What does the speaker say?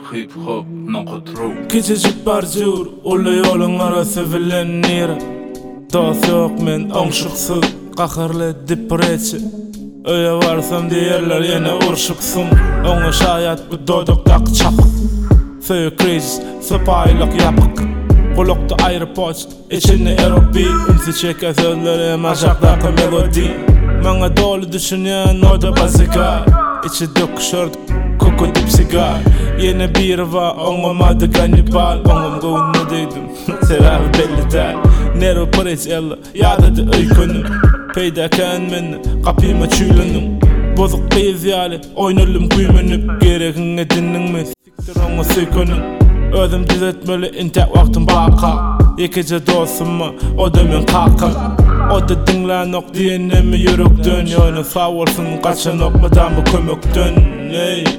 hip hop nokotru Keçecik barjur uly ýoluň arasy bilenir. Dost ýok men oňşuksuz gahyrly depressiýa. Öýe barsam diýerler ýene urşupsun. Oňa şaýat bu dodokdak çap. Söýe kriz, sapaýlyk ýapyk. Golokda ayrı poç, içinde erobi. Ümsi çeke sözleri maşakdaki melodi. Maňa dolu düşünýän oda basika. İçi döküşörd, koku dip sigar. Yine bir va, oňamadı kanibal. Oňam gowunna deýdim, seräbi belli däl. Nero paris ella, ýadady öýkünüm. Peýdaken meni, gapyma çüýlendim. Bozuk biz ýaly, oýnalym güýmenip. Geregiňe dinniňmi, siktir oňa söýkünüm. Özüm düzeltmeli intek wagtym baka. Ekece dostumma, o da men kaka. O da dinlänok diýenemi ýürekden. Ýöne sag bolsun, gaçanok madam bu kömekden.